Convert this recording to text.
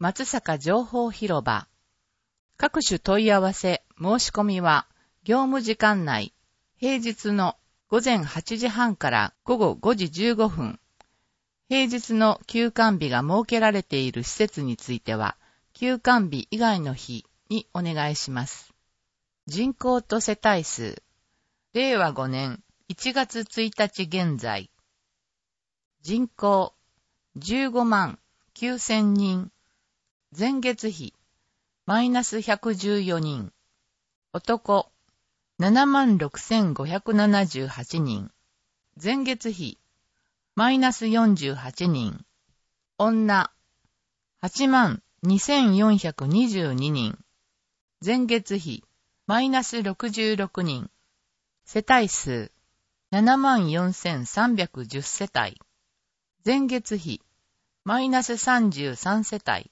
松坂情報広場。各種問い合わせ、申し込みは、業務時間内、平日の午前8時半から午後5時15分、平日の休館日が設けられている施設については、休館日以外の日にお願いします。人口と世帯数、令和5年1月1日現在、人口15万9000人、前月比マイナス114人、男76,578人、前月比マイナス48人、女82,422人、前月比マイナス66人、世帯数74,310世帯、前月比マイナス33世帯、